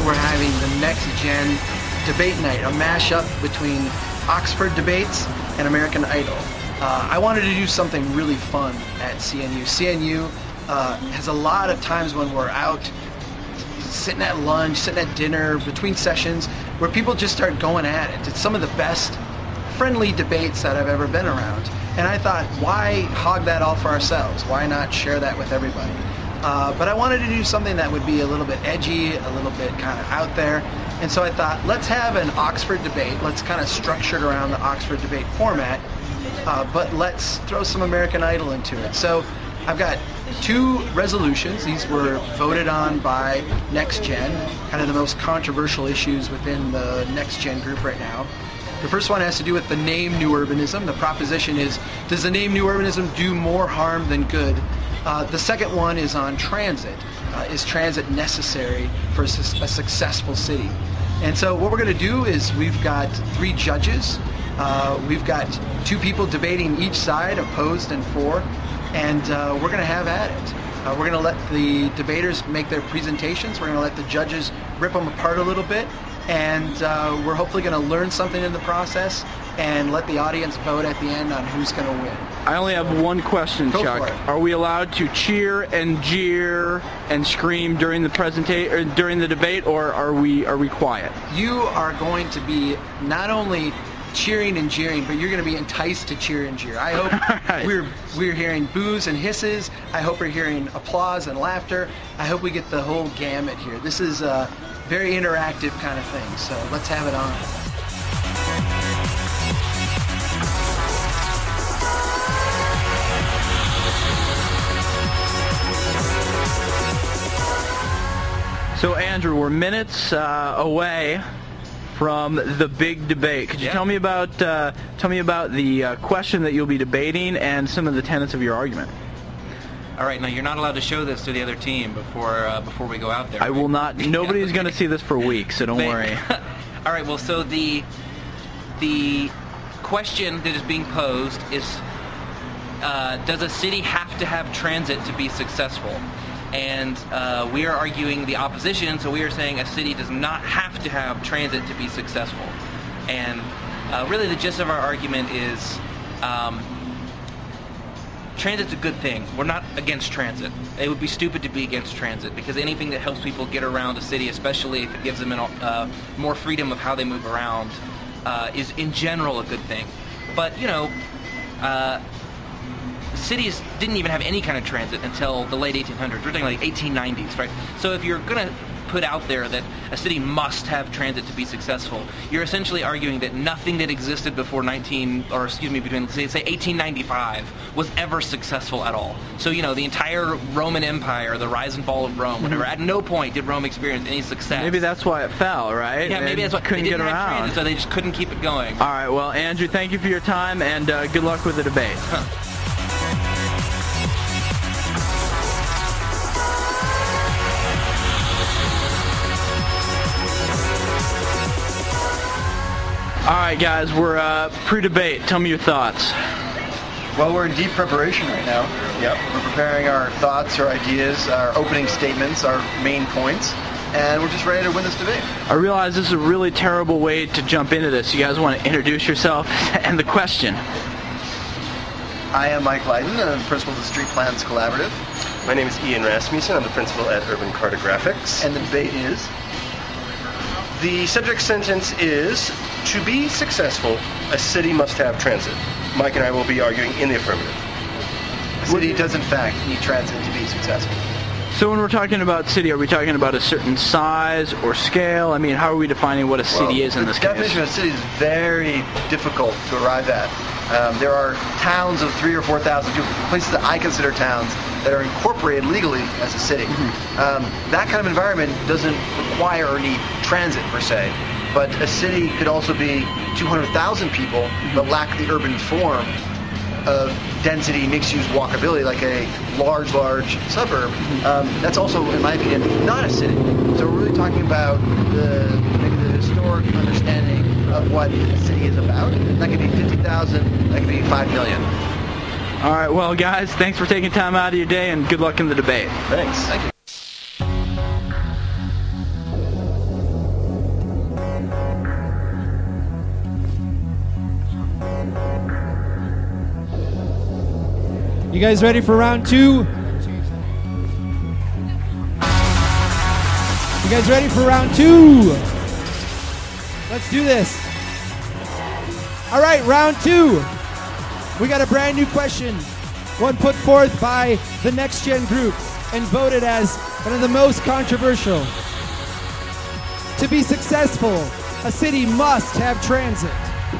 tonight we're having the Next Gen Debate Night, a mashup between Oxford Debates and American Idol. I wanted to do something really fun at CNU. CNU has a lot of times when we're out sitting at lunch, sitting at dinner, between sessions, where people just start going at it. It's some of the best friendly debates that I've ever been around. And I thought, why hog that all for ourselves? Why not share that with everybody? But I wanted to do something that would be a little bit edgy, a little bit kind of out there. And so I thought, let's have an Oxford debate. Let's kind of structure it around the Oxford debate format, but let's throw some American Idol into it. So I've got 2 resolutions. These were voted on by Next Gen, kind of the most controversial issues within the Next Gen group right now. The first one has to do with the name New Urbanism. The proposition is, does the name New Urbanism do more harm than good? The second one is on transit. Is transit necessary for a successful city? And so what we're going to do is we've got 3 judges. We've got 2 people debating each side, opposed and for, and we're going to have at it. We're going to let the debaters make their presentations. We're going to let the judges rip them apart a little bit, and we're hopefully going to learn something in the process and let the audience vote at the end on who's going to win. I only have one question, Go Chuck. for it. Are we allowed to cheer and jeer and scream during the during the debate, or are we quiet? You are going to be not only cheering and jeering, but you're going to be enticed to cheer and jeer. I hope Right. we're hearing boos and hisses. I hope we're hearing applause and laughter. I hope we get the whole gamut here. This is a very interactive kind of thing, so let's have it on. So Andrew, we're minutes away from the big debate. Could you tell me about the question that you'll be debating and some of the tenets of your argument? All right, now you're not allowed to show this to the other team before we go out there. I will not. Nobody's going to see this for weeks, so don't worry. All right. Well, so the question that is being posed is, does a city have to have transit to be successful? And we are arguing the opposition, so we are saying a city does not have to have transit to be successful. And really the gist of our argument is transit's a good thing. We're not against transit. It would be stupid to be against transit, because anything that helps people get around a city, especially if it gives them more freedom of how they move around, is in general a good thing. But, you know, cities didn't even have any kind of transit until the late 1800s. We're talking like 1890s, right? So if you're going to put out there that a city must have transit to be successful, you're essentially arguing that nothing that existed before between say 1895 was ever successful at all. So, you know, the entire Roman Empire, the rise and fall of Rome, whatever, at no point did Rome experience any success. Maybe that's why it fell, right? Yeah, maybe that's why couldn't they didn't get have around. transit, so they just couldn't keep it going. All right, well, Andrew, thank you for your time, and good luck with the debate. All right, guys, we're pre-debate. Tell me your thoughts. Well, we're in deep preparation right now. Yep. We're preparing our thoughts, our ideas, our opening statements, our main points, and we're just ready to win this debate. I realize this is a really terrible way to jump into this. You guys want to introduce yourself and the question? I am Mike Lydon, I'm the principal of the Street Plans Collaborative. My name is Ian Rasmussen. I'm the principal at Urban Cartographics. And the debate is? The subject sentence is, to be successful, a city must have transit. Mike and I will be arguing in the affirmative. The city does, in fact, need transit to be successful. So when we're talking about city, are we talking about a certain size or scale? I mean, how are we defining what a city is in this case? The definition of a city is very difficult to arrive at. There are towns of 3,000 or 4,000 people, places that I consider towns, that are incorporated legally as a city. That kind of environment doesn't require or need transit, per se. But a city could also be 200,000 people that lack the urban form of density, mixed-use walkability, like a large suburb. That's also, in my opinion, not a city. So we're really talking about maybe the historic understanding of what a city is about. That could be 50,000, that could be 5 million. All right, well, guys, thanks for taking time out of your day, and good luck in the debate. Thanks. Thank you. guys ready for round 2? You guys ready for round 2? Let's do this. All right, round 2. We got a brand new question, one put forth by the Next Gen group and voted as one of the most controversial. To be successful, a city must have transit.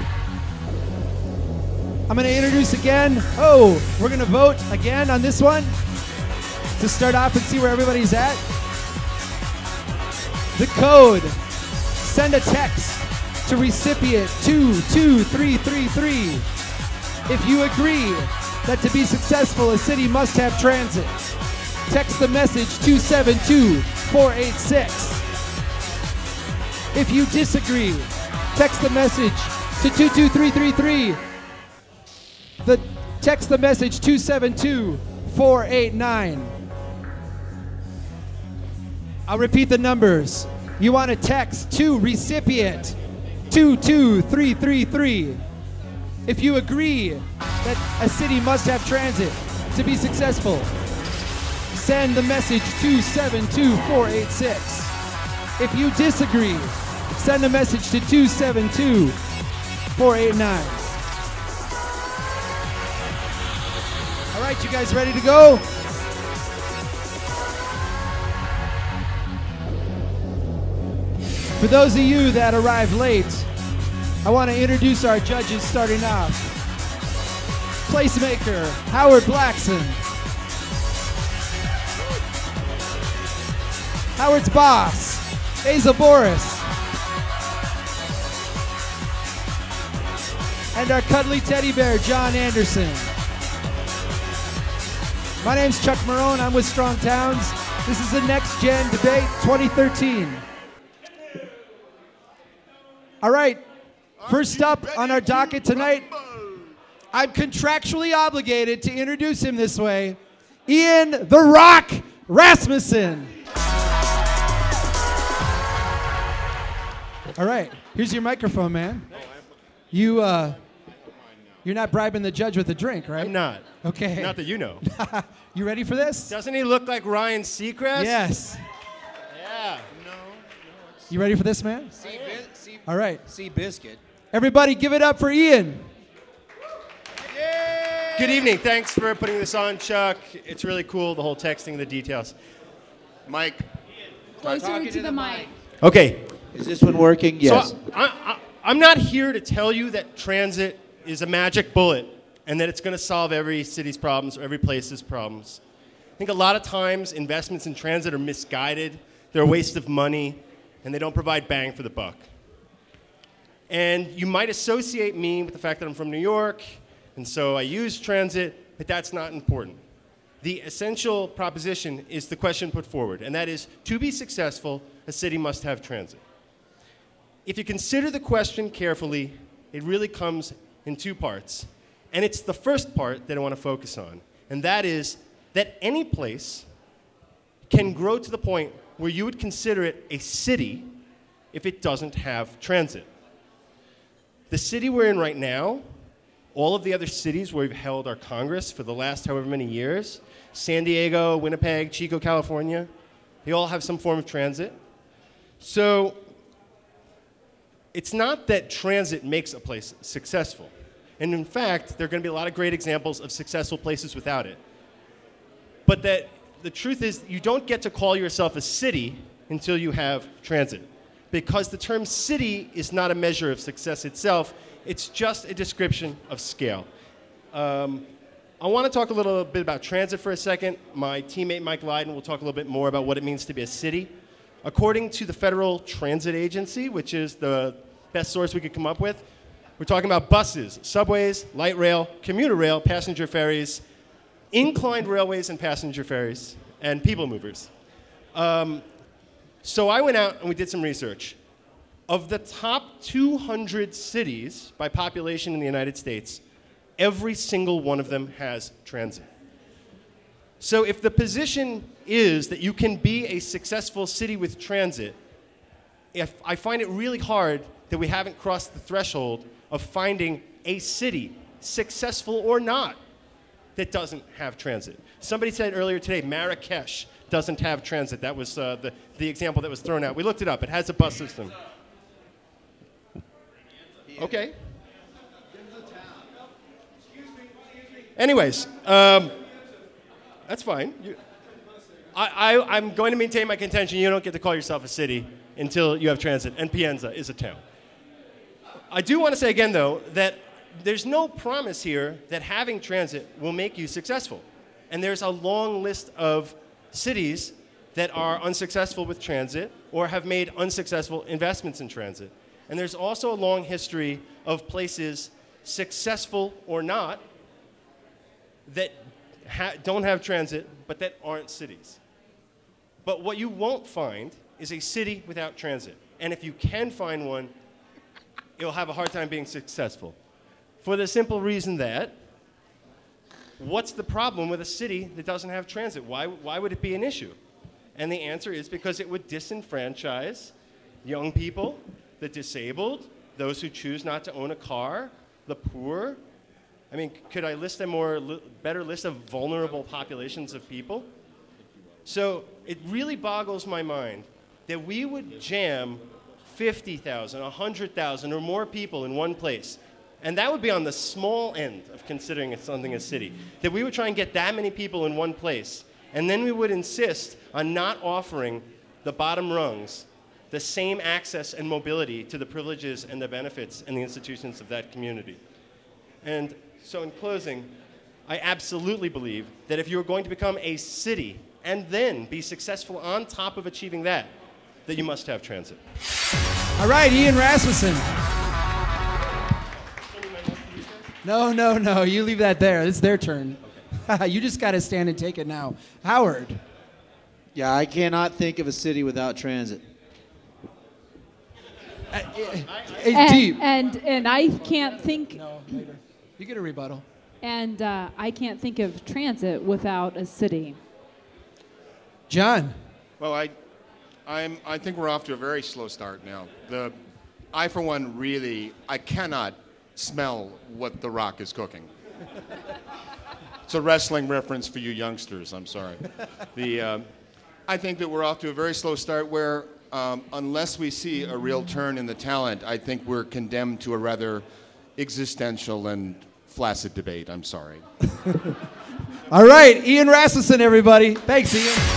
I'm going to introduce again. Oh, we're going to vote again on this one to start off and see where everybody's at. The code. Send a text to recipient 22333. If you agree that to be successful, a city must have transit, text the message 272-486. If you disagree, text the message to 22333. Text the message 272-489. I'll repeat the numbers. You want to text to recipient 22333. If you agree that a city must have transit to be successful, send the message 272-486. If you disagree, send a message to 272-489. All right, you guys ready to go? For those of you that arrived late, I want to introduce our judges starting off. Placemaker, Howard Blackson. Howard's boss, Asa Boris. And our cuddly teddy bear, John Anderson. My name's Chuck Marone. I'm with Strong Towns. This is the Next Gen Debate 2013. All right, first up on our docket tonight, I'm contractually obligated to introduce him this way, Ian "The Rock" Rasmussen. All right, here's your microphone, man. You're not bribing the judge with a drink, right? I'm not. Okay. Not that you know. You ready for this? Doesn't he look like Ryan Seacrest? Yes. Yeah. You ready for this, man? All right. Seabiscuit. Everybody give it up for Ian. Good evening. Thanks for putting this on, Chuck. It's really cool, the whole texting, the details. Mike. Closer to the mic. Okay. Is this one working? Yes. So I'm not here to tell you that transit is a magic bullet and that it's going to solve every city's problems or every place's problems. I think a lot of times investments in transit are misguided, they're a waste of money, and they don't provide bang for the buck. And you might associate me with the fact that I'm from New York, and so I use transit, but that's not important. The essential proposition is the question put forward, and that is, to be successful, a city must have transit. If you consider the question carefully, it really comes in two parts. And it's the first part that I want to focus on, and that is that any place can grow to the point where you would consider it a city if it doesn't have transit. The city we're in right now, all of the other cities where we've held our Congress for the last however many years, San Diego, Winnipeg, Chico, California, they all have some form of transit. So it's not that transit makes a place successful. And in fact, there are going to be a lot of great examples of successful places without it. But that the truth is, you don't get to call yourself a city until you have transit. Because the term city is not a measure of success itself, it's just a description of scale. I want to talk a little bit about transit for a second. My teammate Mike Lydon will talk a little bit more about what it means to be a city. According to the Federal Transit Agency, which is the best source we could come up with, we're talking about buses, subways, light rail, commuter rail, passenger ferries, inclined railways and passenger ferries, and people movers. So I went out and we did some research. Of the top 200 cities by population in the United States, every single one of them has transit. So if the position is that you can be a successful city with transit, I find it really hard that we haven't crossed the threshold of finding a city, successful or not, that doesn't have transit. Somebody said earlier today, Marrakesh doesn't have transit. That was the example that was thrown out. We looked it up. It has a bus system. Okay. Anyways, that's fine. I'm going to maintain my contention. You don't get to call yourself a city until you have transit, and Pienza is a town. I do want to say again, though, that there's no promise here that having transit will make you successful. And there's a long list of cities that are unsuccessful with transit or have made unsuccessful investments in transit. And there's also a long history of places, successful or not, that don't have transit, but that aren't cities. But what you won't find is a city without transit. And if you can find one, you'll have a hard time being successful. For the simple reason that, what's the problem with a city that doesn't have transit? Why would it be an issue? And the answer is because it would disenfranchise young people, the disabled, those who choose not to own a car, the poor. I mean, could I list a better list of vulnerable populations of people? So it really boggles my mind that we would jam 50,000, 100,000 or more people in one place. And that would be on the small end of considering something a city. That we would try and get that many people in one place. And then we would insist on not offering the bottom rungs the same access and mobility to the privileges and the benefits and the institutions of that community. And so in closing, I absolutely believe that if you're going to become a city and then be successful on top of achieving that you must have transit. All right, Ian Rasmussen. No, you leave that there. It's their turn. Okay. You just got to stand and take it now. Howard. Yeah, I cannot think of a city without transit. Deep. And I can't think. No, later. You get a rebuttal. And I can't think of transit without a city. John. Well, I think we're off to a very slow start now. I, for one, I cannot smell what The Rock is cooking. It's a wrestling reference for you youngsters, I'm sorry. I think that we're off to a very slow start where, unless we see a real turn in the talent, I think we're condemned to a rather existential and flaccid debate. I'm sorry. All right, Ian Rasmussen, everybody. Thanks, Ian.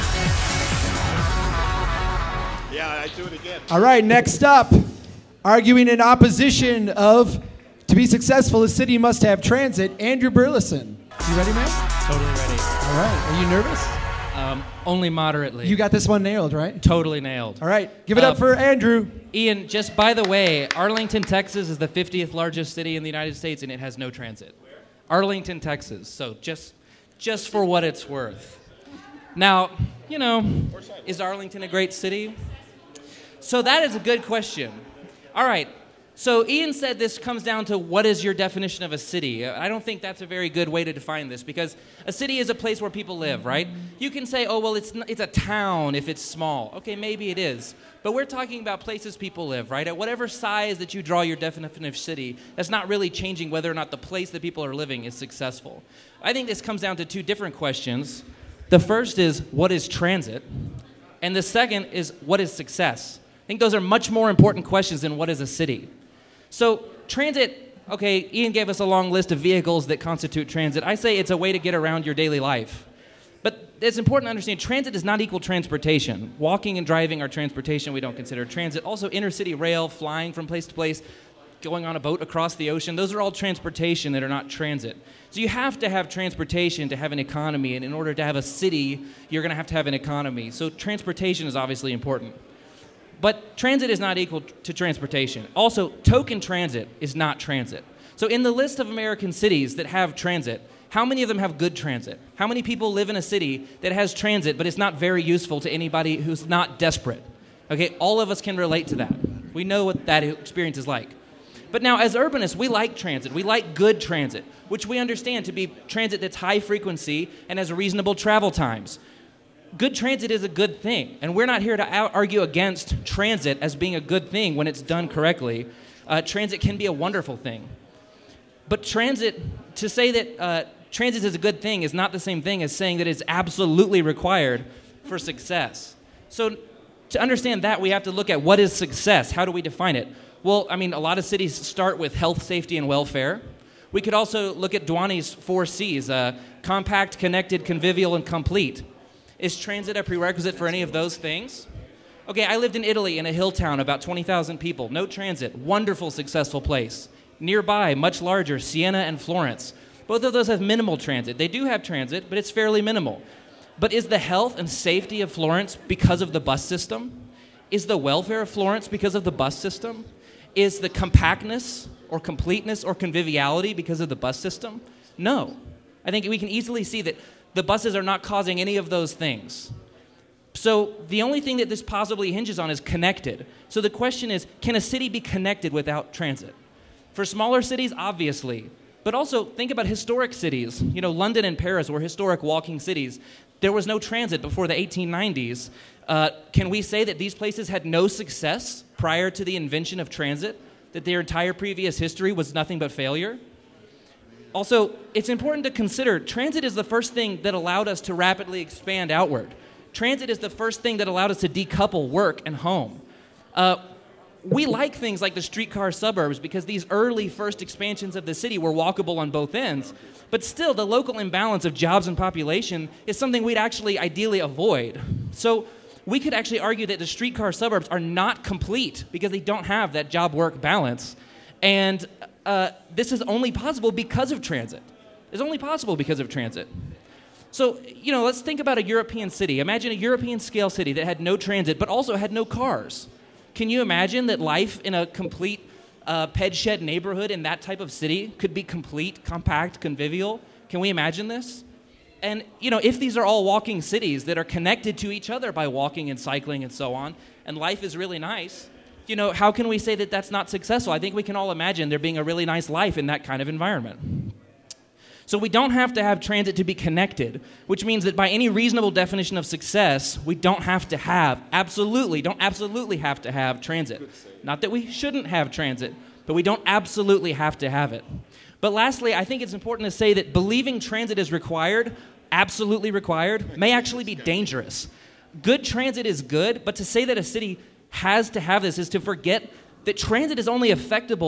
Yeah, I do it again. All right, next up, arguing in opposition of to be successful, a city must have transit, Andrew Burleson. You ready, man? Totally ready. All right. Are you nervous? Only moderately. You got this one nailed, right? Totally nailed. All right. Give it up for Andrew. Ian, just by the way, Arlington, Texas is the 50th largest city in the United States, and it has no transit. Where? Arlington, Texas. So just for what it's worth. Now, is Arlington a great city? So that is a good question. All right. So Ian said this comes down to what is your definition of a city. I don't think that's a very good way to define this because a city is a place where people live, right? You can say, oh, well, it's a town if it's small. Okay, maybe it is. But we're talking about places people live, right? At whatever size that you draw your definition of city, that's not really changing whether or not the place that people are living is successful. I think this comes down to two different questions. The first is, what is transit? And the second is, what is success? I think those are much more important questions than what is a city. So transit, okay, Ian gave us a long list of vehicles that constitute transit. I say it's a way to get around your daily life. But it's important to understand transit does not equal transportation. Walking and driving are transportation. We don't consider transit. Also intercity rail, flying from place to place, going on a boat across the ocean. Those are all transportation that are not transit. So you have to have transportation to have an economy. And in order to have a city, you're going to have an economy. So transportation is obviously important. But transit is not equal to transportation. Also, token transit is not transit. So in the list of American cities that have transit, how many of them have good transit? How many people live in a city that has transit, but it's not very useful to anybody who's not desperate? Okay, all of us can relate to that. We know what that experience is like. But now, as urbanists, we like transit. We like good transit, which we understand to be transit that's high frequency and has reasonable travel times. Good transit is a good thing, and we're not here to argue against transit as being a good thing when it's done correctly. Transit can be a wonderful thing. But transit, to say that transit is a good thing is not the same thing as saying that it's absolutely required for success. So to understand that, we have to look at what is success. How do we define it? Well, I mean, a lot of cities start with health, safety, and welfare. We could also look at Duane's 4 C's, compact, connected, convivial, and complete. Is transit a prerequisite for any of those things? Okay, I lived in Italy in a hill town, about 20,000 people. No transit. Wonderful, successful place. Nearby, much larger, Siena and Florence. Both of those have minimal transit. They do have transit, but it's fairly minimal. But is the health and safety of Florence because of the bus system? Is the welfare of Florence because of the bus system? Is the compactness or completeness or conviviality because of the bus system? No. I think we can easily see that the buses are not causing any of those things. So the only thing that this possibly hinges on is connected. So the question is, can a city be connected without transit? For smaller cities, obviously. But also think about historic cities. You know, London and Paris were historic walking cities. There was no transit before the 1890s. Can we say that these places had no success prior to the invention of transit? That their entire previous history was nothing but failure? Also, it's important to consider transit is the first thing that allowed us to rapidly expand outward. Transit is the first thing that allowed us to decouple work and home. We like things like the streetcar suburbs because these early first expansions of the city were walkable on both ends. But still, the local imbalance of jobs and population is something we'd actually ideally avoid. So we could actually argue that the streetcar suburbs are not complete because they don't have that job-work balance. And this is only possible because of transit. It's only possible because of transit. So, you know, let's think about a European city. Imagine a European-scale city that had no transit but also had no cars. Can you imagine that life in a complete ped shed neighborhood in that type of city could be complete, compact, convivial? Can we imagine this? And, you know, if these are all walking cities that are connected to each other by walking and cycling and so on, and life is really nice, you know, how can we say that that's not successful? I think we can all imagine there being a really nice life in that kind of environment. So we don't have to have transit to be connected, which means that by any reasonable definition of success, we don't have to have, don't absolutely have to have transit. Not that we shouldn't have transit, but we don't absolutely have to have it. But lastly, I think it's important to say that believing transit is required, absolutely required, may actually be dangerous. Good transit is good, but to say that a city has to have this is to forget that transit is only effective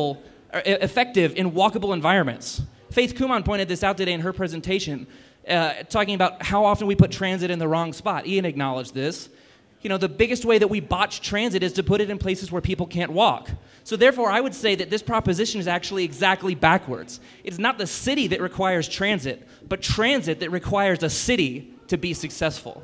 in walkable environments. Faith Kuman pointed this out today in her presentation, talking about how often we put transit in the wrong spot. Ian acknowledged this. You know, the biggest way that we botch transit is to put it in places where people can't walk. So therefore, I would say that this proposition is actually exactly backwards. It's not the city that requires transit, but transit that requires a city to be successful.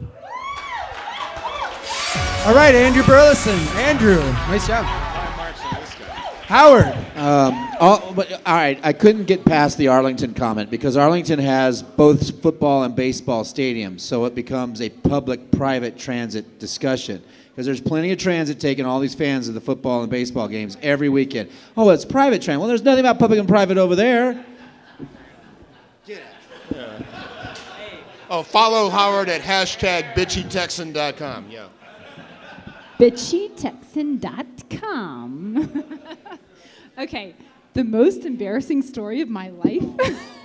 All right, Andrew Burleson. Andrew, nice job. Howard. All right, I couldn't get past the Arlington comment because Arlington has both football and baseball stadiums, so it becomes a public-private transit discussion because there's plenty of transit taking all these fans of the football and baseball games every weekend. Oh, it's private transit. Well, there's nothing about public and private over there. Oh, follow Howard at #bitchytexan.com. Yeah. bitchytexan.com. Okay, the most embarrassing story of my life. All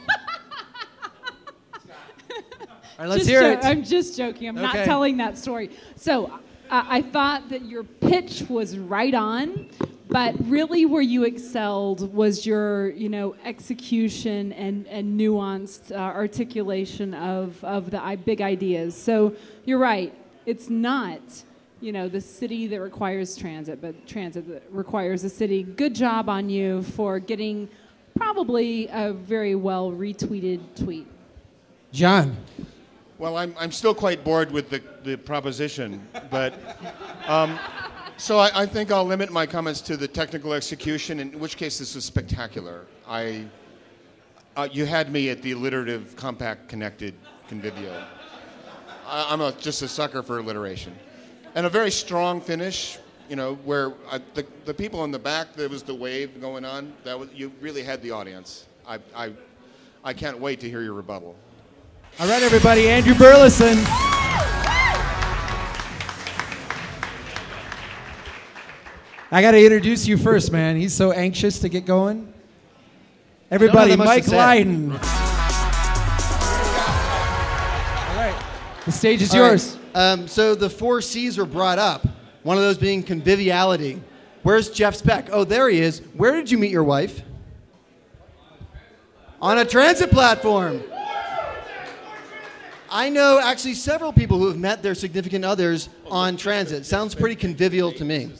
right, let's hear it. I'm just joking. I'm not telling that story. So I thought that your pitch was right on, but really where you excelled was your, you know, execution and nuanced articulation of the big ideas. So you're right. It's not, you know, the city that requires transit, but transit that requires a city. Good job on you for getting probably a very well retweeted tweet. John. Well, I'm still quite bored with the proposition, but so I think I'll limit my comments to the technical execution, in which case this is spectacular. You had me at the alliterative, compact, connected, convivial. I'm just a sucker for alliteration. And a very strong finish, you know, where the people in the back, there was the wave going on. You really had the audience. I can't wait to hear your rebuttal. All right, everybody, Andrew Burleson. I got to introduce you first, man. He's so anxious to get going. Everybody, Mike Lydon. The stage is All right. yours. So the 4 C's were brought up, one of those being conviviality. Where's Jeff Speck? Oh, there he is. Where did you meet your wife? On a transit platform. I know actually several people who have met their significant others on transit. Sounds pretty convivial to me.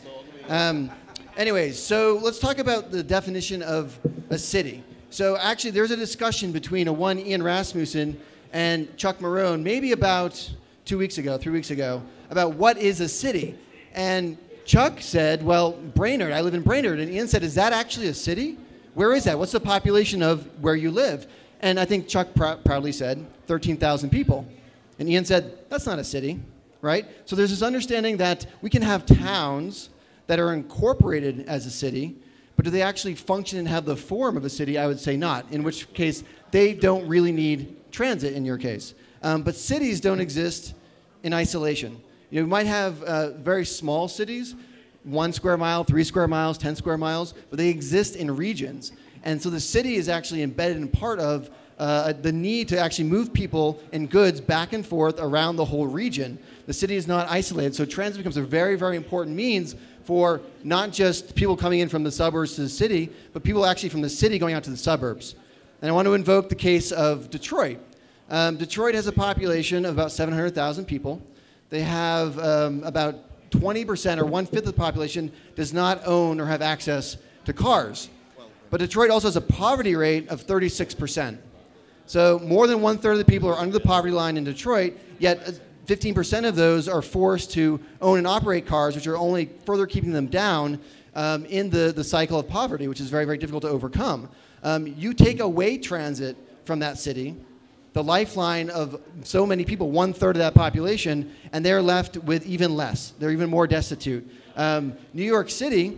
Anyways, so let's talk about the definition of a city. So actually there's a discussion between Ian Rasmussen and Chuck Marohn maybe about 3 weeks ago, about what is a city. And Chuck said, well, Brainerd, I live in Brainerd. And Ian said, is that actually a city? Where is that? What's the population of where you live? And I think Chuck proudly said 13,000 people. And Ian said, that's not a city, right? So there's this understanding that we can have towns that are incorporated as a city, but do they actually function and have the form of a city? I would say not, in which case they don't really need transit in your case. But cities don't exist in isolation. You might have very small cities, 1 square mile, 3 square miles, 10 square miles, but they exist in regions. And so the city is actually embedded in part of the need to actually move people and goods back and forth around the whole region. The city is not isolated, so transit becomes a very, very important means for not just people coming in from the suburbs to the city, but people actually from the city going out to the suburbs. And I want to invoke the case of Detroit. Detroit has a population of about 700,000 people. They have about 20% or 1/5 of the population does not own or have access to cars. But Detroit also has a poverty rate of 36%. So more than 1/3 of the people are under the poverty line in Detroit, yet 15% of those are forced to own and operate cars, which are only further keeping them down in the cycle of poverty, which is very, very difficult to overcome. You take away transit from that city, the lifeline of so many people, 1/3 of that population, and they're left with even less. They're even more destitute. New York City,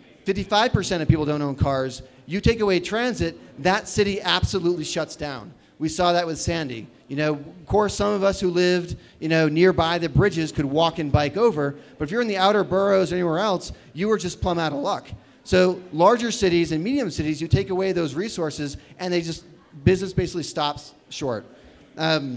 55% of people don't own cars. You take away transit, that city absolutely shuts down. We saw that with Sandy. Of course, some of us who lived, nearby the bridges could walk and bike over, but if you're in the outer boroughs or anywhere else, you were just plumb out of luck. So larger cities and medium cities, you take away those resources, and business basically stops short. I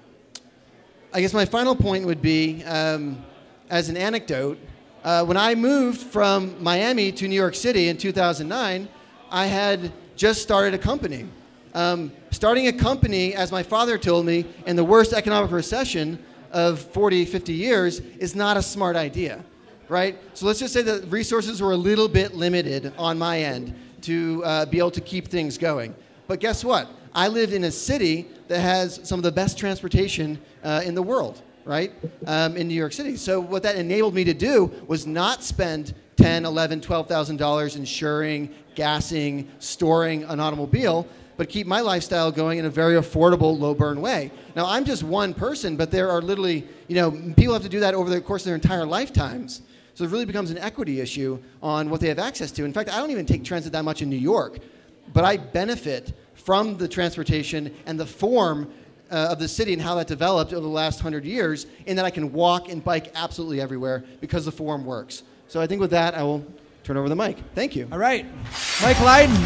guess my final point would be, as an anecdote, when I moved from Miami to New York City in 2009, I had just started a company. Starting a company, as my father told me, in the worst economic recession of 40, 50 years is not a smart idea, right? So let's just say that resources were a little bit limited on my end to be able to keep things going. But guess what? I lived in a city that has some of the best transportation in the world, right? In New York City. So what that enabled me to do was not spend $10,000, $11,000, $12,000 insuring, gassing, storing an automobile, but keep my lifestyle going in a very affordable, low-burn way. Now, I'm just one person, but there are literally, people have to do that over the course of their entire lifetimes. So it really becomes an equity issue on what they have access to. In fact, I don't even take transit that much in New York, but I benefit from the transportation and the form of the city and how that developed over the last 100 years, in that I can walk and bike absolutely everywhere because the form works. So I think with that, I will turn over the mic. Thank you. All right. Mike Lydon.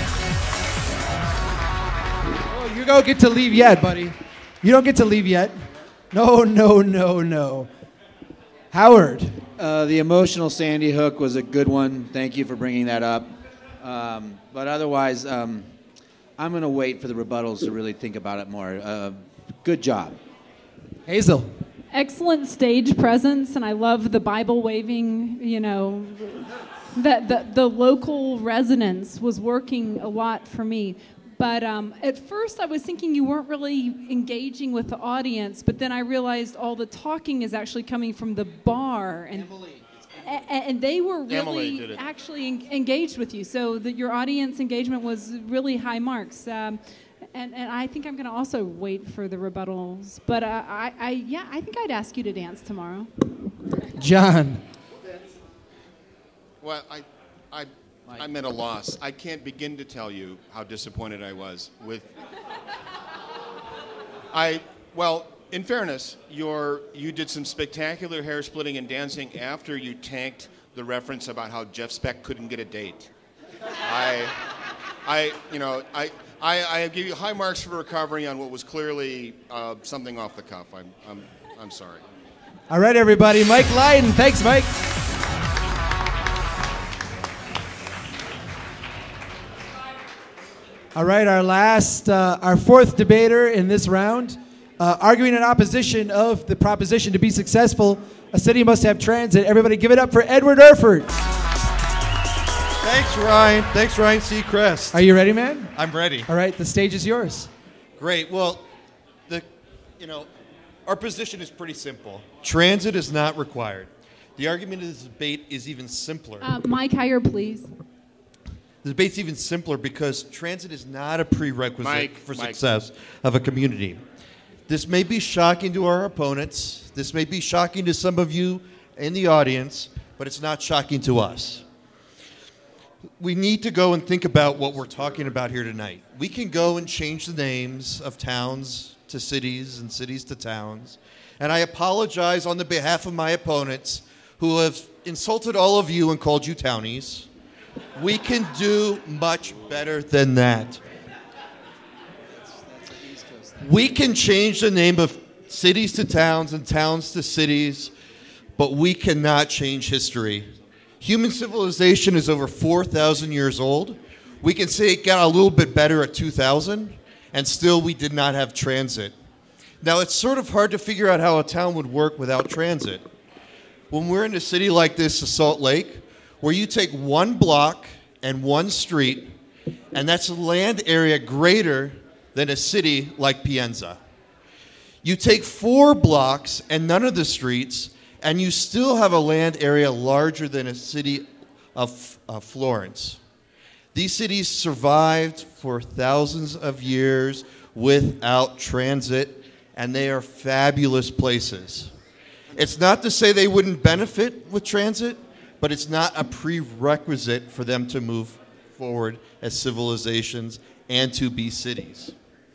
Oh, you don't get to leave yet, buddy. You don't get to leave yet. No. Howard. The emotional Sandy Hook was a good one. Thank you for bringing that up. But otherwise, I'm going to wait for the rebuttals to really think about it more. Good job. Hazel. Excellent stage presence, and I love the Bible waving, the local resonance was working a lot for me. But at first I was thinking you weren't really engaging with the audience, but then I realized all the talking is actually coming from the bar. And they were really actually engaged with you. So that your audience engagement was really high marks. And I think I'm going to also wait for the rebuttals. But I think I'd ask you to dance tomorrow. John. Well, I'm at a loss. I can't begin to tell you how disappointed I was with. Well, in fairness, you did some spectacular hair splitting and dancing after you tanked the reference about how Jeff Speck couldn't get a date. I give you high marks for recovery on what was clearly something off the cuff. I'm sorry. All right, everybody. Mike Lydon. Thanks, Mike. All right, our fourth debater in this round, arguing in opposition of the proposition to be successful, a city must have transit. Everybody give it up for Edward Erfurt. Thanks, Ryan. Thanks, Ryan Seacrest. Are you ready, man? I'm ready. All right, the stage is yours. Great. Well, our position is pretty simple. Transit is not required. The argument of this debate is even simpler. Mike, higher, please. The debate's even simpler because transit is not a prerequisite for success of a community. This may be shocking to our opponents. This may be shocking to some of you in the audience, but it's not shocking to us. We need to go and think about what we're talking about here tonight. We can go and change the names of towns to cities and cities to towns. And I apologize on the behalf of my opponents who have insulted all of you and called you townies. We can do much better than that. We can change the name of cities to towns and towns to cities, but we cannot change history. Human civilization is over 4,000 years old. We can say it got a little bit better at 2000, and still we did not have transit. Now, it's sort of hard to figure out how a town would work without transit. When we're in a city like this, Salt Lake, where you take one block and one street, and that's a land area greater than a city like Pienza. You take 4 blocks and none of the streets, and you still have a land area larger than a city of Florence. These cities survived for thousands of years without transit, and they are fabulous places. It's not to say they wouldn't benefit with transit, but it's not a prerequisite for them to move forward as civilizations and to be cities.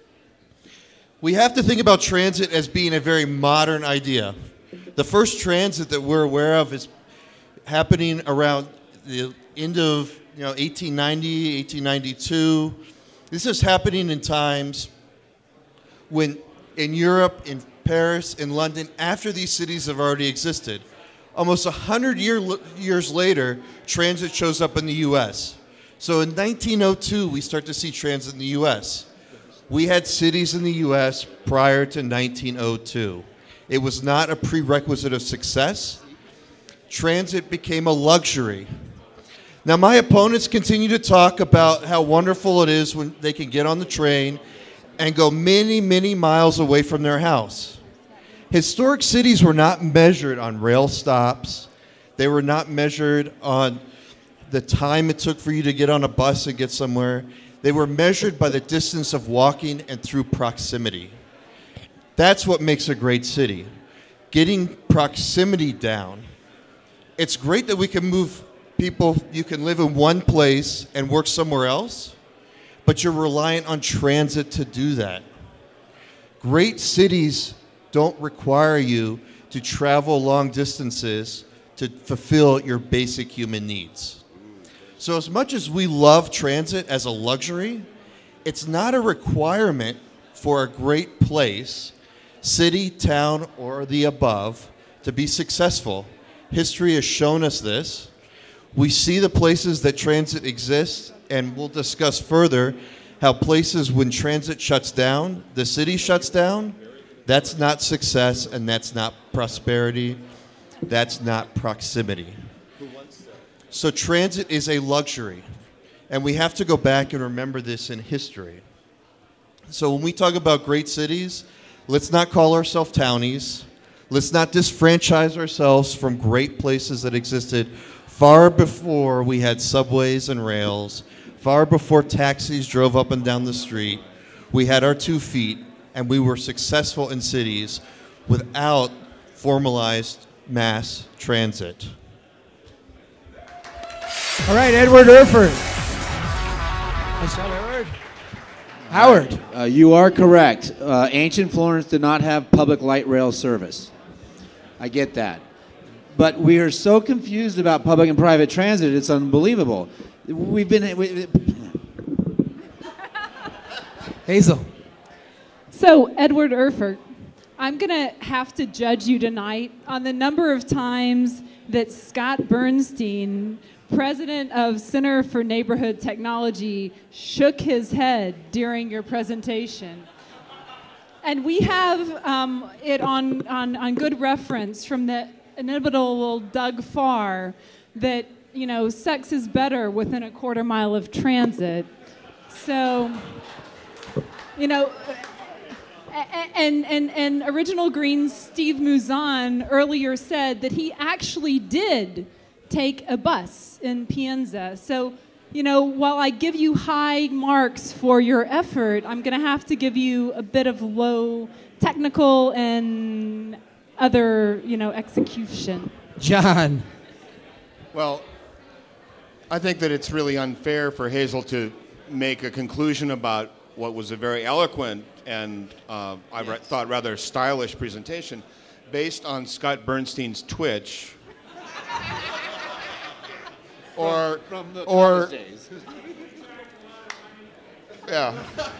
We have to think about transit as being a very modern idea. The first transit that we're aware of is happening around the end of 1890, 1892. This is happening in times when in Europe, in Paris, in London, after these cities have already existed. Almost 100 years later, transit shows up in the U.S. So in 1902, we start to see transit in the U.S. We had cities in the U.S. prior to 1902. It was not a prerequisite of success. Transit became a luxury. Now, my opponents continue to talk about how wonderful it is when they can get on the train and go many, many miles away from their house. Historic cities were not measured on rail stops. They were not measured on the time it took for you to get on a bus and get somewhere. They were measured by the distance of walking and through proximity. That's what makes a great city. Getting proximity down. It's great that we can move people. You can live in one place and work somewhere else, but you're reliant on transit to do that. Great cities don't require you to travel long distances to fulfill your basic human needs. So as much as we love transit as a luxury, it's not a requirement for a great place, city, town, or the above, to be successful. History has shown us this. We see the places that transit exists, and we'll discuss further how places when transit shuts down, the city shuts down. That's not success, and that's not prosperity. That's not proximity. So transit is a luxury, and we have to go back and remember this in history. So when we talk about great cities, let's not call ourselves townies. Let's not disfranchise ourselves from great places that existed far before we had subways and rails, far before taxis drove up and down the street. We had our 2 feet, and we were successful in cities without formalized mass transit. All right, Edward Erfurt. Nice job, Edward. Howard. You are correct. Ancient Florence did not have public light rail service. I get that. But we are so confused about public and private transit, it's unbelievable. Hazel. So, Edward Erfurt, I'm going to have to judge you tonight on the number of times that Scott Bernstein, president of Center for Neighborhood Technology, shook his head during your presentation. And we have it on good reference from the inimitable Doug Farr that, you know, sex is better within a quarter mile of transit. So, you know, and Original Green's Steve Muzan earlier said that he actually did take a bus in Pienza. So, you know, while I give you high marks for your effort, I'm going to have to give you a bit of low technical and other, you know, execution. John. Well, I think that it's really unfair for Hazel to make a conclusion about what was a very eloquent and thought rather stylish presentation based on Scott Bernstein's twitch. From the days. Yeah.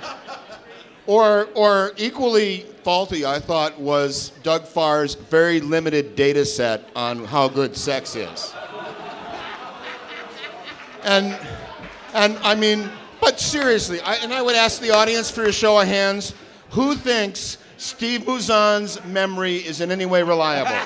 Or equally faulty, I thought, was Doug Farr's very limited data set on how good sex is. And I mean, but seriously, I would ask the audience for a show of hands, who thinks Steve Muzan's memory is in any way reliable?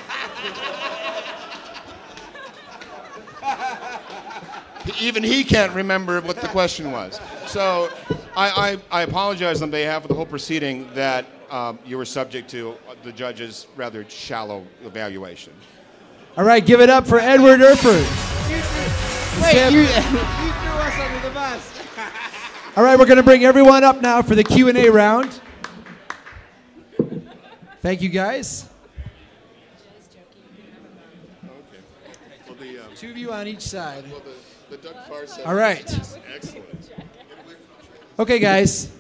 Even he can't remember what the question was. So I apologize on behalf of the whole proceeding that you were subject to the judge's rather shallow evaluation. All right, give it up for Edward Erfurt. Wait, you threw us under the bus. All right, we're going to bring everyone up now for the Q&A round. Thank you, guys. Two of you on each side. The Doug Farr set. All right. Excellent. Okay, guys.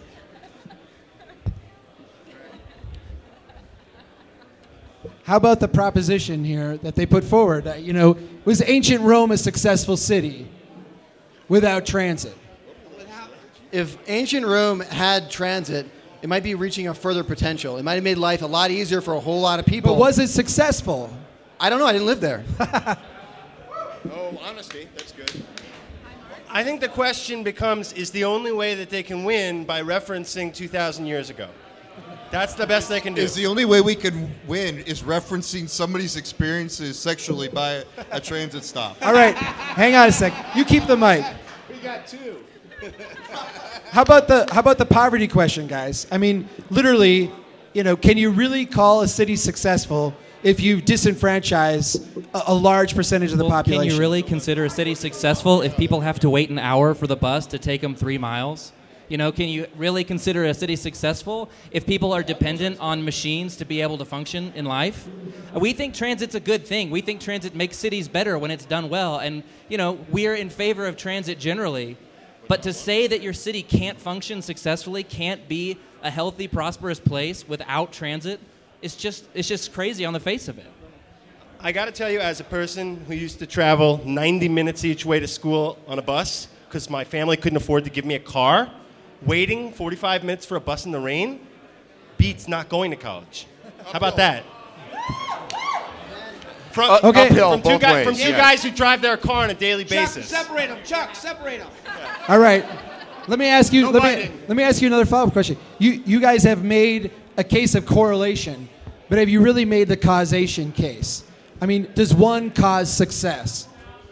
How about the proposition here that they put forward? You know, was ancient Rome a successful city without transit? If ancient Rome had transit, it might be reaching a further potential. It might have made life a lot easier for a whole lot of people. But was it successful? I don't know. I didn't live there. Oh, honesty. That's good. I think the question becomes, is the only way that they can win by referencing 2,000 years ago? That's the best they can do. Is the only way we can win is referencing somebody's experiences sexually by a transit stop. All right, hang on a sec. You keep the mic. We got two. How about the poverty question, guys? I mean, literally, you know, can you really call a city successful if you disenfranchise a large percentage of the population? Can you really consider a city successful if people have to wait an hour for the bus to take them 3 miles? You know, can you really consider a city successful if people are dependent on machines to be able to function in life? We think transit's a good thing. We think transit makes cities better when it's done well. And, you know, we're in favor of transit generally. But to say that your city can't function successfully, can't be a healthy, prosperous place without transit, it's just crazy on the face of it. I got to tell you, as a person who used to travel 90 minutes each way to school on a bus because my family couldn't afford to give me a car, waiting 45 minutes for a bus in the rain beats not going to college. How about that? Uphill, both ways. From two guys who drive their car on a daily basis. Separate them, Chuck. Separate them. All right. Let me ask you. Let me ask you another follow-up question. You guys have made a case of correlation, but have you really made the causation case? I mean, does one cause success?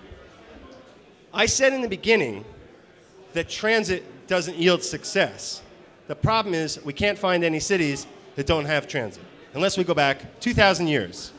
I said in the beginning that transit doesn't yield success. The problem is we can't find any cities that don't have transit, unless we go back 2,000 years.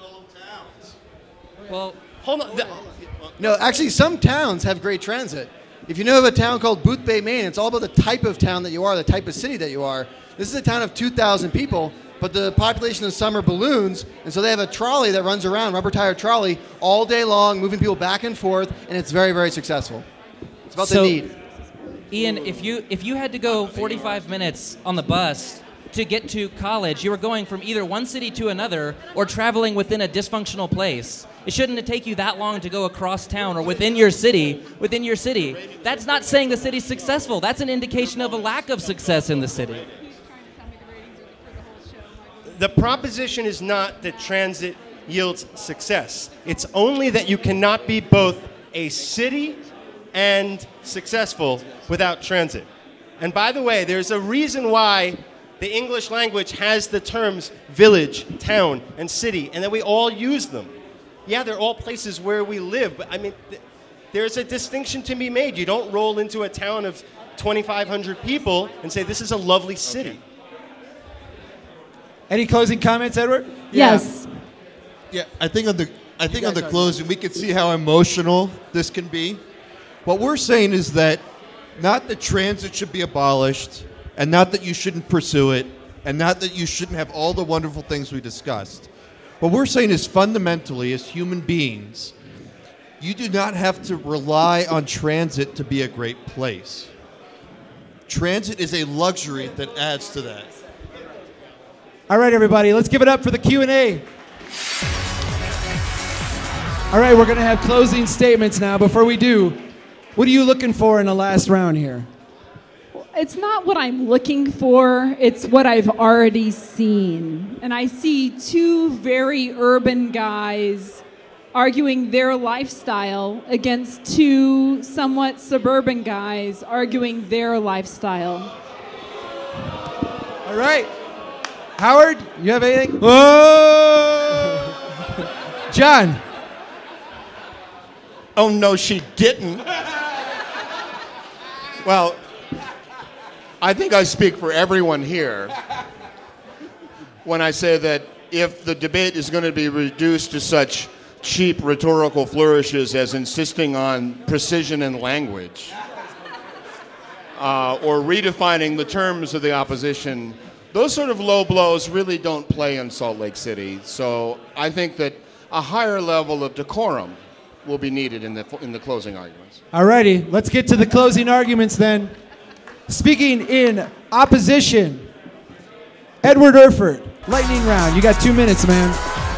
Well, hold on. No, actually, some towns have great transit. If you know of a town called Boothbay, Maine, it's all about the type of town that you are, the type of city that you are. This is a town of 2,000 people, but the population of some are balloons, and so they have a trolley that runs around, rubber tire trolley, all day long, moving people back and forth, and it's very, very successful. It's about the need. Ian, if you had to go 45 minutes on the bus to get to college, you were going from either one city to another or traveling within a dysfunctional place. It shouldn't take you that long to go across town or within your city. That's not saying the city's successful. That's an indication of a lack of success in the city. The proposition is not that transit yields success. It's only that you cannot be both a city and successful without transit. And by the way, there's a reason why the English language has the terms village, town, and city, and that we all use them. Yeah, they're all places where we live, but I mean, there's a distinction to be made. You don't roll into a town of 2,500 people and say, this is a lovely city. Any closing comments, Edward? Yes. Yeah, I think on the closing, we can see how emotional this can be. What we're saying is that not that transit should be abolished, and not that you shouldn't pursue it, and not that you shouldn't have all the wonderful things we discussed. What we're saying is fundamentally, as human beings, you do not have to rely on transit to be a great place. Transit is a luxury that adds to that. All right, everybody, let's give it up for the Q&A. All right, we're going to have closing statements now. Before we do, what are you looking for in the last round here? It's not what I'm looking for, it's what I've already seen. And I see two very urban guys arguing their lifestyle against two somewhat suburban guys arguing their lifestyle. All right. Howard, you have anything? Whoa! John. Oh, no, she didn't. Well, I think I speak for everyone here when I say that if the debate is going to be reduced to such cheap rhetorical flourishes as insisting on precision in language or redefining the terms of the opposition, those sort of low blows really don't play in Salt Lake City. So I think that a higher level of decorum will be needed in the closing arguments. All righty, let's get to the closing arguments then. Speaking in opposition, Edward Erfurt, lightning round. You got 2 minutes, man.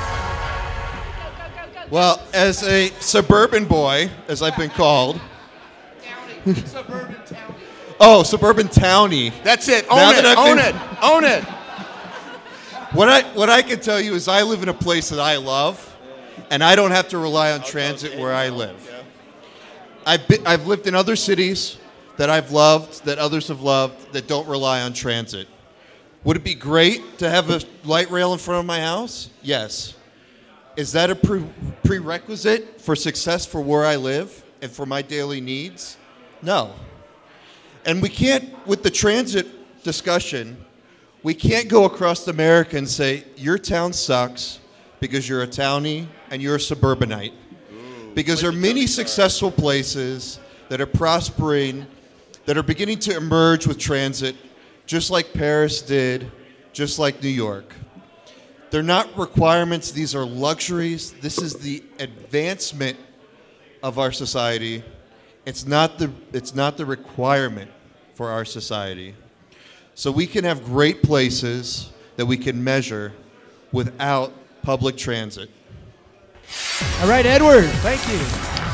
Well, as a suburban boy, as I've been called. Suburban townie. Oh, suburban townie. That's it. Own it. What I can tell you is I live in a place that I love, and I don't have to rely on transit where I live. I've lived in other cities that I've loved, that others have loved, that don't rely on transit. Would it be great to have a light rail in front of my house? Yes. Is that a prerequisite for success for where I live and for my daily needs? No. And we can't, with the transit discussion, we can't go across America and say, your town sucks because you're a townie and you're a suburbanite. Because there are many successful places that are prospering, that are beginning to emerge with transit, just like Paris did, just like New York. They're not requirements, these are luxuries. This is the advancement of our society. It's not the requirement for our society. So we can have great places that we can measure without public transit. All right, Edward, thank you.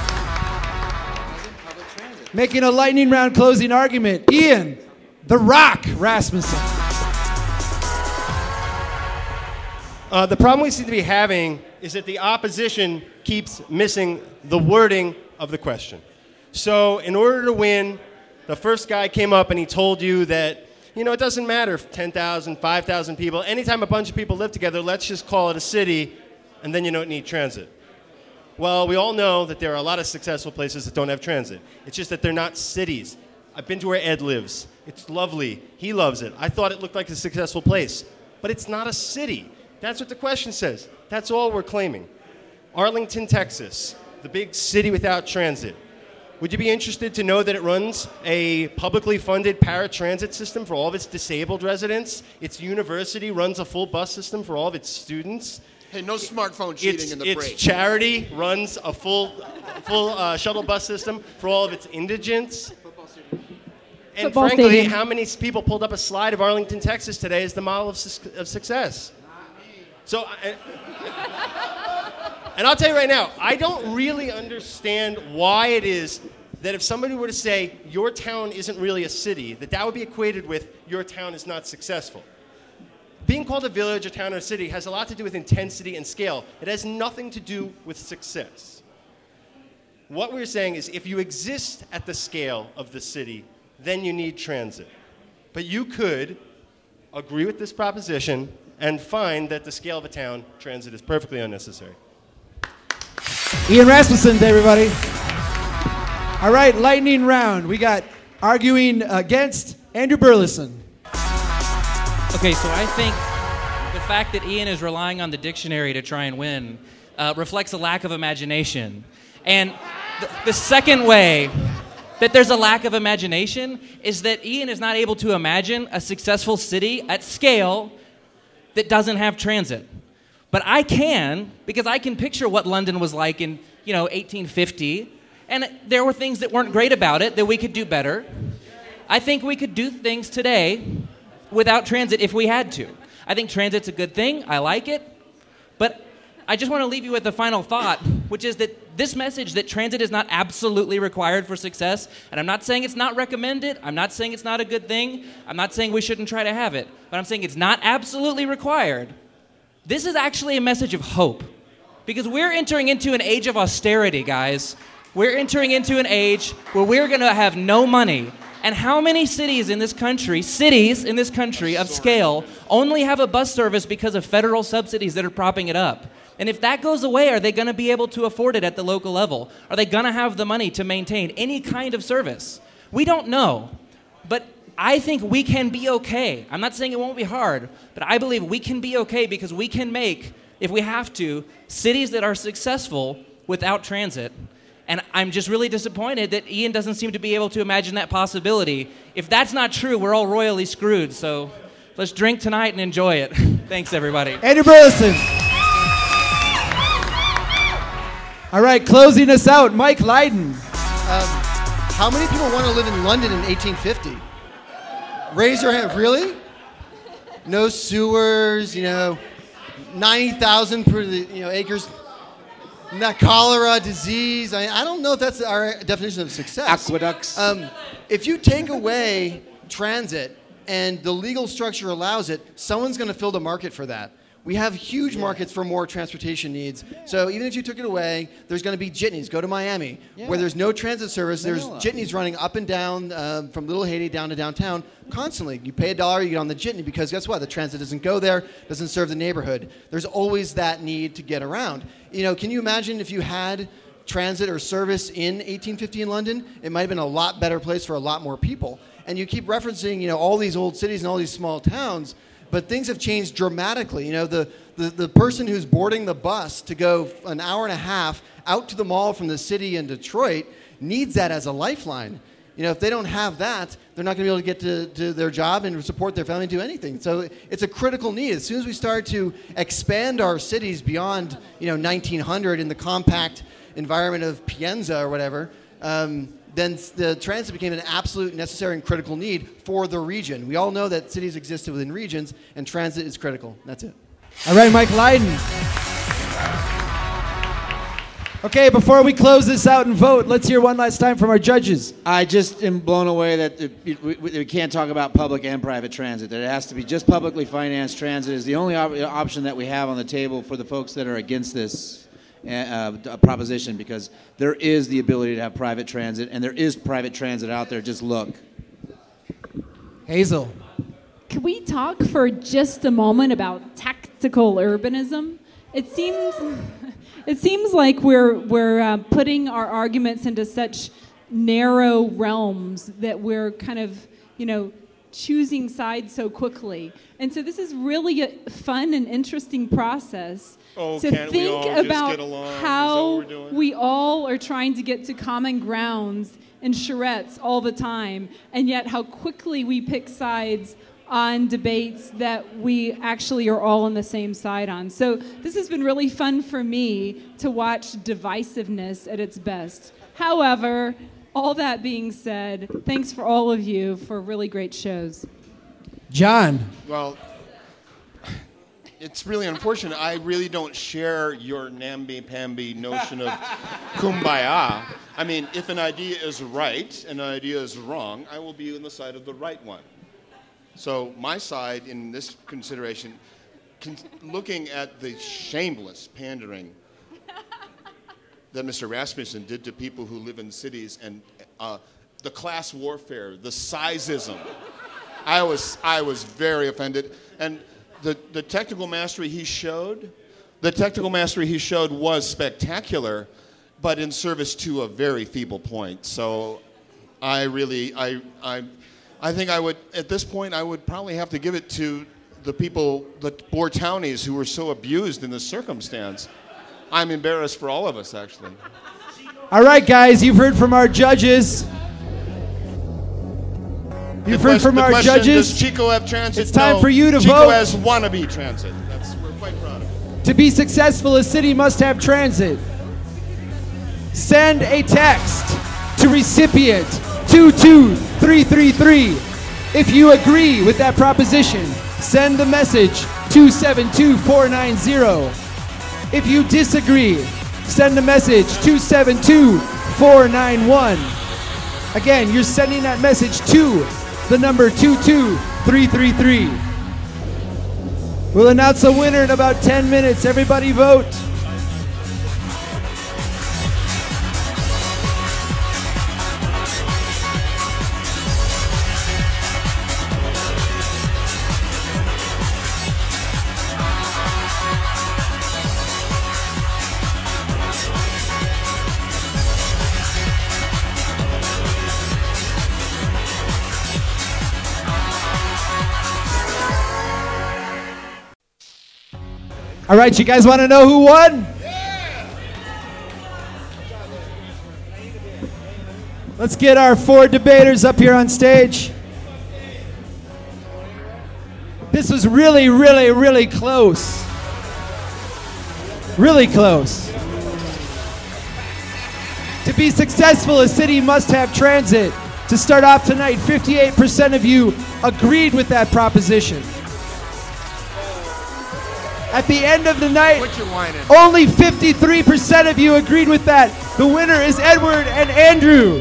Making a lightning round closing argument, Ian, The Rock Rasmussen. The problem we seem to be having is that the opposition keeps missing the wording of the question. So in order to win, the first guy came up and he told you that, it doesn't matter if 10,000, 5,000 people, anytime a bunch of people live together, let's just call it a city, and then you don't need transit. Well, we all know that there are a lot of successful places that don't have transit. It's just that they're not cities. I've been to where Ed lives. It's lovely. He loves it. I thought it looked like a successful place. But it's not a city. That's what the question says. That's all we're claiming. Arlington, Texas, the big city without transit. Would you be interested to know that it runs a publicly funded paratransit system for all of its disabled residents? Its university runs a full bus system for all of its students. Hey, no smartphone cheating in the break. Its charity runs a full shuttle bus system for all of its indigents. And Football frankly, stadium. how many people pulled up a slide of Arlington, Texas today as the model of success? So, and I'll tell you right now, I don't really understand why it is that if somebody were to say your town isn't really a city, that would be equated with your town is not successful. being called a village, a town, or a city has a lot to do with intensity and scale. It has nothing to do with success. What we're saying is if you exist at the scale of the city, then you need transit. But you could agree with this proposition and find that the scale of a town, transit is perfectly unnecessary. Ian Rasmussen, everybody. All right, lightning round. We got arguing against Andrew Burleson. Okay, so I think the fact that Ian is relying on the dictionary to try and win reflects a lack of imagination. And the second way that there's a lack of imagination is that Ian is not able to imagine a successful city at scale that doesn't have transit. But I can, because I can picture what London was like in, 1850, and there were things that weren't great about it that we could do better. I think we could do things today without transit if we had to. I think transit's a good thing. I like it. But I just want to leave you with a final thought, which is that this message that transit is not absolutely required for success, and I'm not saying it's not recommended, I'm not saying it's not a good thing, I'm not saying we shouldn't try to have it, but I'm saying it's not absolutely required. This is actually a message of hope, because we're entering into an age of austerity, guys. We're entering into an age where we're going to have no money. And how many cities in this country of scale, only have a bus service because of federal subsidies that are propping it up? And if that goes away, are they going to be able to afford it at the local level? Are they going to have the money to maintain any kind of service? We don't know. But I think we can be okay. I'm not saying it won't be hard, but I believe we can be okay because we can make, if we have to, cities that are successful without transit. And I'm just really disappointed that Ian doesn't seem to be able to imagine that possibility. If that's not true, we're all royally screwed. So let's drink tonight and enjoy it. Thanks, everybody. Andrew Burleson. All right, closing us out, Mike Lydon. How many people want to live in London in 1850? Raise your hand. Really? No sewers, 90,000 per acres. Not cholera, disease. I don't know if that's our definition of success. Aqueducts. If you take away transit and the legal structure allows it, someone's going to fill the market for that. We have huge markets for more transportation needs. So even if you took it away, there's going to be jitneys. Go to Miami, where there's no transit service. There's jitneys running up and down from Little Haiti down to downtown constantly. You pay $1, you get on the jitney because guess what? The transit doesn't go there, doesn't serve the neighborhood. There's always that need to get around. Can you imagine if you had transit or service in 1850 in London? It might have been a lot better place for a lot more people. And you keep referencing, all these old cities and all these small towns. But things have changed dramatically. The person who's boarding the bus to go an hour and a half out to the mall from the city in Detroit needs that as a lifeline. If they don't have that, they're not going to be able to get to their job and support their family and do anything. So it's a critical need. As soon as we start to expand our cities beyond 1900 in the compact environment of Pienza or whatever, then the transit became an absolute necessary and critical need for the region. We all know that cities exist within regions, and transit is critical. That's it. All right, Mike Lydon. Okay, before we close this out and vote, let's hear one last time from our judges. I just am blown away that we can't talk about public and private transit. That it has to be just publicly financed transit is the only option that we have on the table for the folks that are against this proposition, because there is the ability to have private transit, and there is private transit out there. Just look. Hazel. Can we talk for just a moment about tactical urbanism? It seems like we're putting our arguments into such narrow realms that we're kind of, choosing sides so quickly. And so this is really a fun and interesting process to think about how we all are trying to get to common grounds and charrettes all the time, and yet how quickly we pick sides on debates that we actually are all on the same side on. So this has been really fun for me to watch divisiveness at its best. However, all that being said, thanks for all of you for really great shows. John. Well, it's really unfortunate. I really don't share your namby-pamby notion of kumbaya. I mean, if an idea is right and an idea is wrong, I will be on the side of the right one. So my side in this consideration, looking at the shameless pandering that Mr. Rasmussen did to people who live in cities, and the class warfare, the sizeism, I was very offended. And the technical mastery he showed, was spectacular, but in service to a very feeble point. So I think I would, at this point, I would probably have to give it to the people, the poor townies who were so abused in this circumstance. I'm embarrassed for all of us, actually. All right, guys, you've heard from our judges. You've heard from our judges. Does Chico have transit? It's time for you to Chico vote. Chico has wannabe transit. We're quite proud of it. To be successful, a city must have transit. Send a text to recipient 22333. If you agree with that proposition, send the message 272490. If you disagree, send the message 272491. Again, you're sending that message to the number 22333. We'll announce a winner in about 10 minutes. Everybody vote. All right, you guys want to know who won? Yeah. Let's get our 4 debaters up here on stage. This was really, really, really close. Really close. To be successful, a city must have transit. To start off tonight, 58% of you agreed with that proposition. At the end of the night, only 53% of you agreed with that. The winner is Edward and Andrew.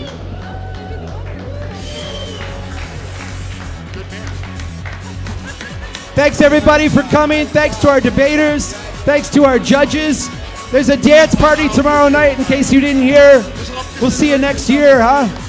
Thanks everybody for coming. Thanks to our debaters. Thanks to our judges. There's a dance party tomorrow night in case you didn't hear. We'll see you next year, huh?